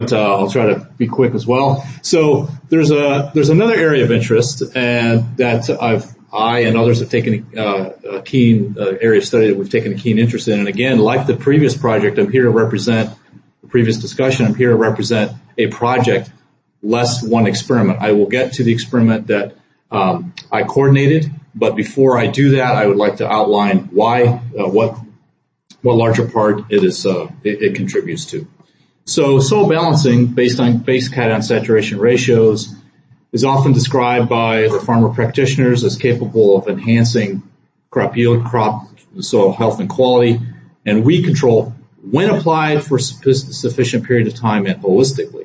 I'll try to be quick as well. So there's another area of interest, and that I and others have taken a keen area of study that we've taken a keen interest in. And again, like the previous project, I'm here to represent the previous discussion. I'm here to represent a project, less one experiment. I will get to the experiment that I coordinated, but before I do that, I would like to outline why, what larger part it contributes to. So soil balancing based on base cation saturation ratios is often described by the farmer practitioners as capable of enhancing crop yield, crop soil health and quality, and weed control when applied for sufficient period of time and holistically.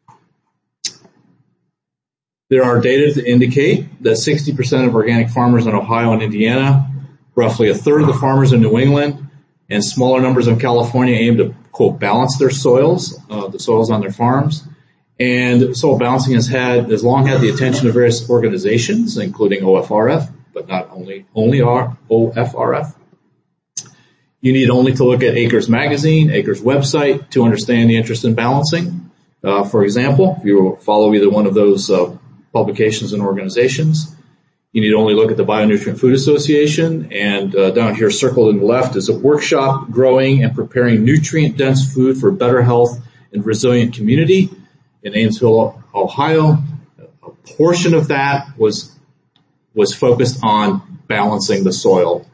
There are data to indicate that 60% of organic farmers in Ohio and Indiana, roughly a third of the farmers in New England, and smaller numbers in California aim to, quote, balance their soils, the soils on their farms. And soil balancing has long had the attention of various organizations, including OFRF, but not only OFRF. You need only to look at Acres Magazine, Acres website to understand the interest in balancing. For example, if you follow either one of those publications and organizations, you need only look at the Bionutrient Food Association, and down here circled in the left is a workshop growing and preparing nutrient-dense food for better health and resilient community in Ames-Hill, Ohio. A portion of that was focused on balancing the soil,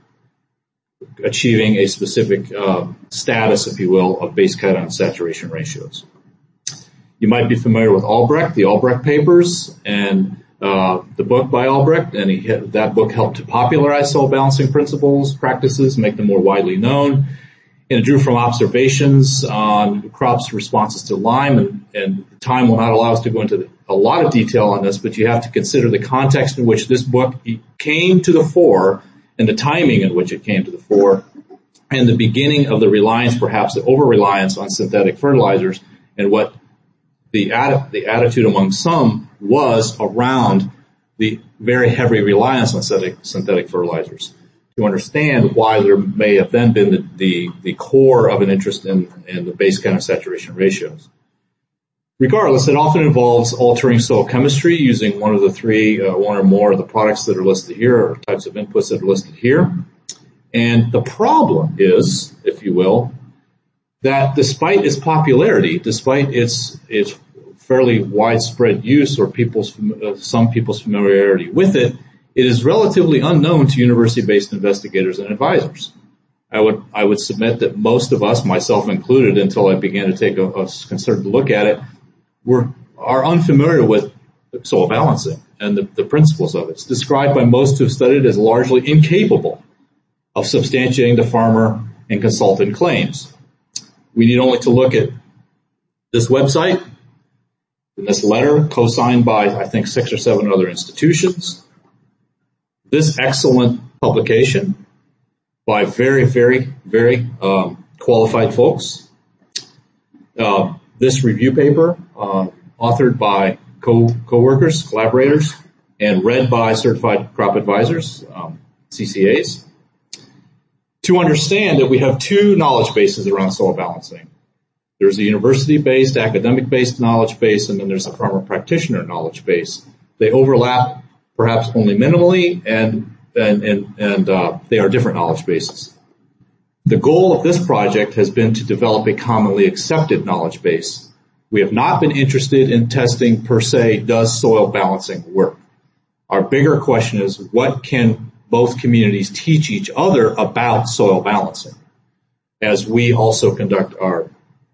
achieving a specific status, if you will, of base cation saturation ratios. You might be familiar with Albrecht, the Albrecht papers, and the book by Albrecht, and that book helped to popularize soil balancing principles, practices, make them more widely known. And it drew from observations on crops' responses to Lyme, and time will not allow us to go into a lot of detail on this, but you have to consider the context in which this book came to the fore and the timing in which it came to the fore, and the beginning of the reliance, perhaps the over-reliance on synthetic fertilizers, and what the attitude among some was around the very heavy reliance on synthetic fertilizers, to understand why there may have then been the core of an interest in the base cation saturation ratios. Regardless, it often involves altering soil chemistry using one of the three, one or more of the products that are listed here, or types of inputs that are listed here. And the problem is, if you will, that despite its popularity, despite its fairly widespread use or some people's familiarity with it, it is relatively unknown to university-based investigators and advisors. I would submit that most of us, myself included, until I began to take a concerted look at it, are unfamiliar with soil balancing and the principles of it. It's described by most who have studied as largely incapable of substantiating the farmer and consultant claims. We need only to look at this website, in this letter, co-signed by, I think, 6 or 7 other institutions, this excellent publication by very, very, very qualified folks, this review paper authored by co-workers, collaborators, and read by certified crop advisors, CCAs, to understand that we have 2 knowledge bases around soil balancing. There's a university-based, academic-based knowledge base, and then there's a farmer practitioner knowledge base. They overlap perhaps only minimally, and they are different knowledge bases. The goal of this project has been to develop a commonly accepted knowledge base. We have not been interested in testing per se, does soil balancing work? Our bigger question is, what can both communities teach each other about soil balancing as we also conduct our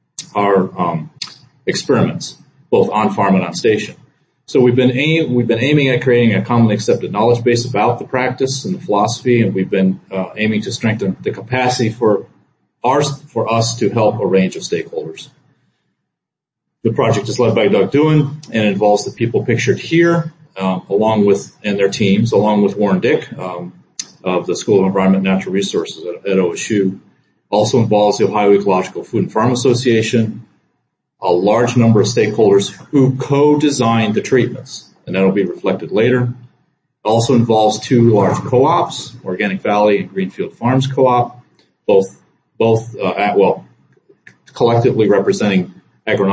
experiments, both on farm and on station. So we've been aiming at creating a commonly accepted knowledge base about the practice and the philosophy, and we've been aiming to strengthen the capacity for us to help a range of stakeholders. The project is led by Doug Doohan and involves the people pictured here, and their teams, along with Warren Dick of the School of Environment and Natural Resources at OSU. Also involves the Ohio Ecological Food and Farm Association, a large number of stakeholders who co-designed the treatments, and that'll be reflected later. Also involves 2 large co-ops, Organic Valley and Greenfield Farms Co-op, both collectively representing agronomic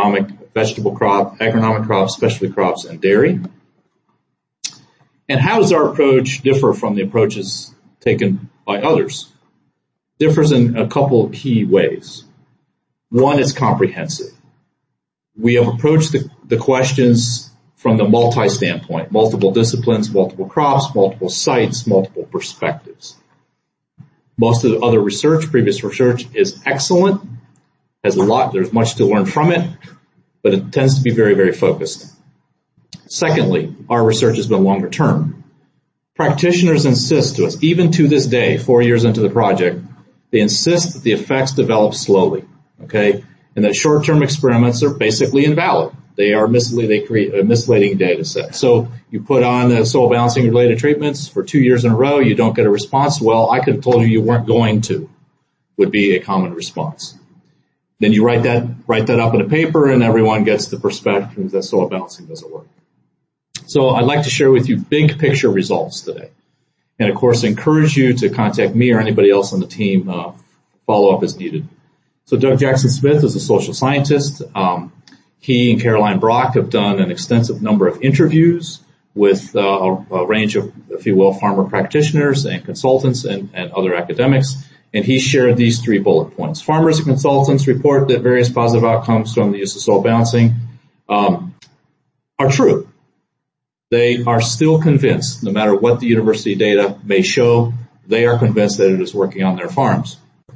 vegetable crop, agronomic crops, specialty crops, and dairy. And how does our approach differ from the approaches taken by others? Differs in a couple of key ways. One, it's comprehensive. We have approached the questions from the multi-standpoint, multiple disciplines, multiple crops, multiple sites, multiple perspectives. Most of the other research, previous research, is excellent, has a lot, there's much to learn from it, but it tends to be very, very focused. Secondly, our research has been longer term. Practitioners insist to us, even to this day, 4 years into the project, they insist that the effects develop slowly, okay? And that short-term experiments are basically invalid. They create a misleading data set. So you put on the soil balancing related treatments for 2 years in a row, you don't get a response. Well, I could have told you weren't going to, would be a common response. Then you write that up in a paper and everyone gets the perspective that soil balancing doesn't work. So I'd like to share with you big picture results today. And of course, encourage you to contact me or anybody else on the team, follow up as needed. So Doug Jackson-Smith is a social scientist. He and Caroline Brock have done an extensive number of interviews with a range of, if you will, farmer practitioners and consultants and other academics. And he shared these 3 bullet points. Farmers and consultants report that various positive outcomes from the use of soil balancing are true. They are still convinced, no matter what the university data may show, they are convinced that it is working on their farms.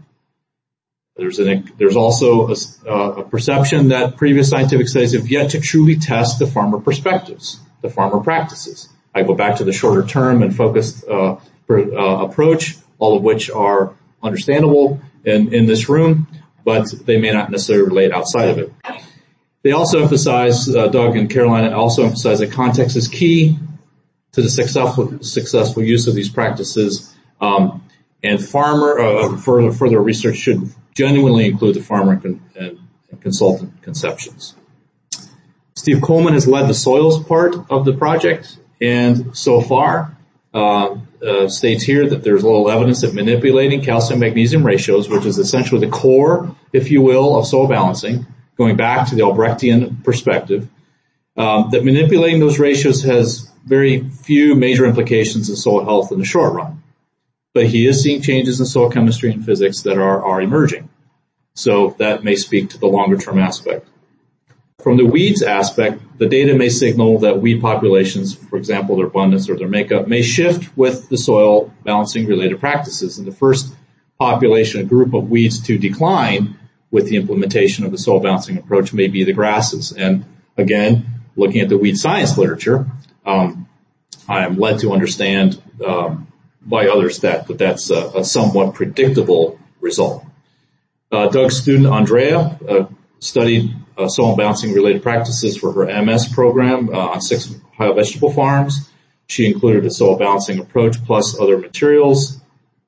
There's also a perception that previous scientific studies have yet to truly test the farmer perspectives, the farmer practices. I go back to the shorter term and focused approach, all of which are understandable in this room, but they may not necessarily relate outside of it. They also emphasize, Doug and Caroline also emphasize that context is key to the successful use of these practices, and further research should genuinely include the farmer and consultant conceptions. Steve Coleman has led the soils part of the project, and so far states here that there's little evidence that manipulating calcium-magnesium ratios, which is essentially the core, if you will, of soil balancing, going back to the Albrechtian perspective, that manipulating those ratios has very few major implications in soil health in the short run. But he is seeing changes in soil chemistry and physics that are emerging. So that may speak to the longer term aspect. From the weeds aspect, the data may signal that weed populations, for example, their abundance or their makeup, may shift with the soil balancing related practices. And the first population, a group of weeds to decline with the implementation of the soil balancing approach may be the grasses. And again, looking at the weed science literature, I am led to understand by others that's a somewhat predictable result. Doug's student, Andrea, studied soil balancing related practices for her MS program on 6 Ohio vegetable farms. She included a soil balancing approach plus other materials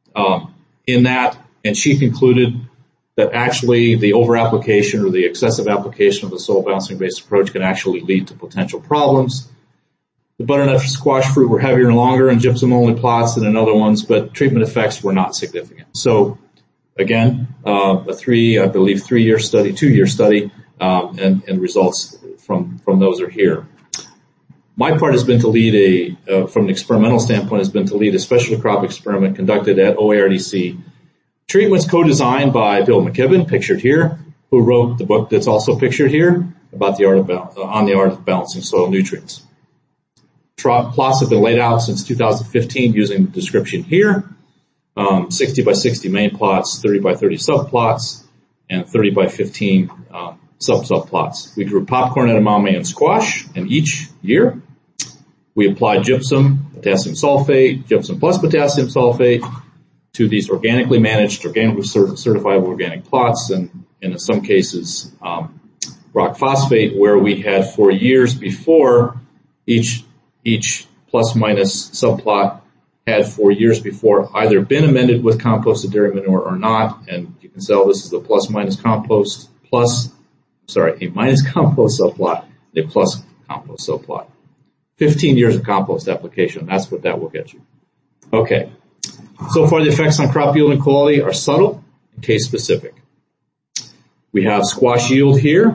in that, and she concluded that actually the over-application or the excessive application of the soil balancing-based approach can actually lead to potential problems. The butternut squash fruit were heavier and longer in gypsum-only plots than in other ones, but treatment effects were not significant. So, again, a 2-year study, and results from those are here. My part has been to lead from an experimental standpoint, has been to lead a specialty crop experiment conducted at OARDC. Treatments co-designed by Bill McKibben, pictured here, who wrote the book that's also pictured here about the art of balancing soil nutrients. Plots have been laid out since 2015 using the description here. 60 by 60 main plots, 30 by 30 subplots, and 30 by 15 subplots. We grew popcorn, edamame, and squash in each year. We applied gypsum, potassium sulfate, gypsum plus potassium sulfate to these organically managed, organically certifiable organic plots, and in some cases rock phosphate, where we had for years before each plus minus subplot had 4 years before either been amended with composted dairy manure or not, and you can tell this is the a minus compost subplot, and a plus compost subplot. 15 years of compost application, that's what that will get you. Okay, so far the effects on crop yield and quality are subtle and case specific. We have squash yield here,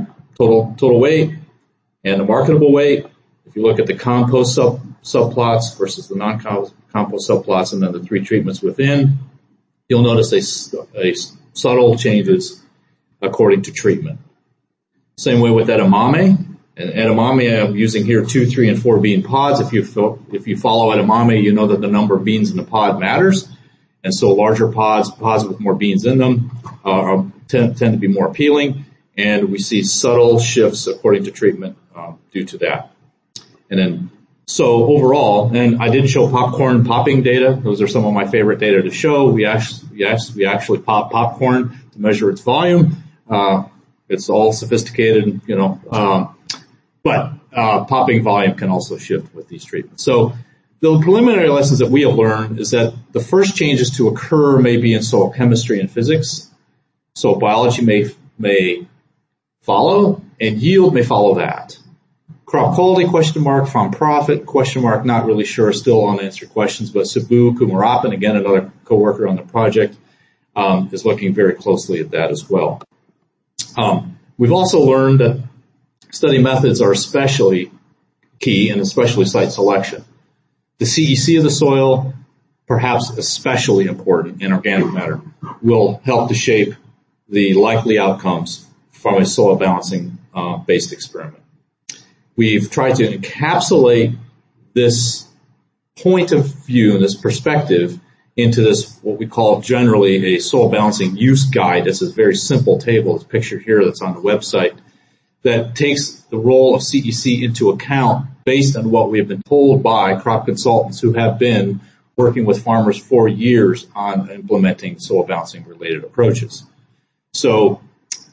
total weight and the marketable weight. If you look at the compost subplots versus the non-compost subplots and then the 3 treatments within, you'll notice a subtle changes according to treatment. Same way with edamame. And edamame, I'm using here 2, 3, and 4 bean pods. If you follow edamame, you know that the number of beans in the pod matters. And so larger pods with more beans in them, tend to be more appealing. And we see subtle shifts according to treatment, due to that. And then, so overall, and I didn't show popcorn popping data. Those are some of my favorite data to show. We actually pop popcorn to measure its volume. It's all sophisticated, but popping volume can also shift with these treatments. So the preliminary lessons that we have learned is that the first changes to occur may be in soil chemistry and physics. So biology may follow, and yield may follow that. Crop quality, ? Farm profit, ? Not really sure, still unanswered questions, but Subbu Kumarapan, again, another coworker on the project, is looking very closely at that as well. We've also learned that study methods are especially key, and especially site selection. The CEC of the soil, perhaps especially important in organic matter, will help to shape the likely outcomes from a soil balancing based experiment. We've tried to encapsulate this point of view and this perspective into this, what we call generally a soil balancing use guide. This is a very simple table. It's pictured here that's on the website that takes the role of CEC into account based on what we have been told by crop consultants who have been working with farmers for years on implementing soil balancing related approaches. So,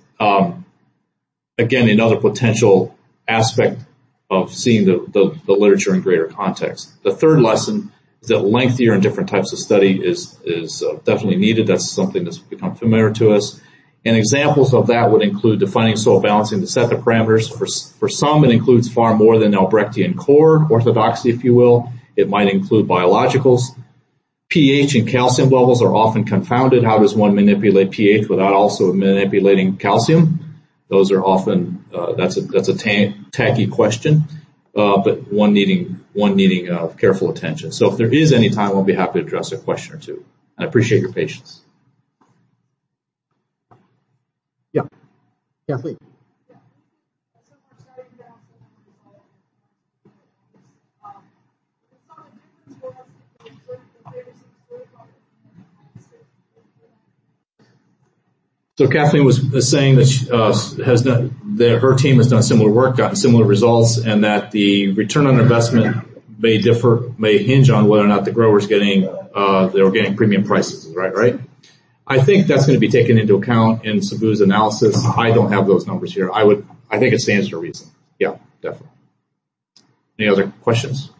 again, another potential aspect of seeing the literature in greater context. The third lesson is that lengthier and different types of study is definitely needed. That's something that's become familiar to us. And examples of that would include defining soil balancing to set the parameters. For some, it includes far more than Albrechtian core orthodoxy, if you will. It might include biologicals. pH and calcium levels are often confounded. How does one manipulate pH without also manipulating calcium? Those are often, that's a tacky question, but one needing careful attention. So if there is any time, I'll be happy to address a question or two. I appreciate your patience. Yeah. Kathleen. So Kathleen was saying that she, her team has done similar work, gotten similar results, and that the return on investment may hinge on whether or not the grower's getting the organic premium prices, right? I think that's going to be taken into account in Subbu's analysis. I don't have those numbers here. I think it stands to reason. Yeah, definitely. Any other questions?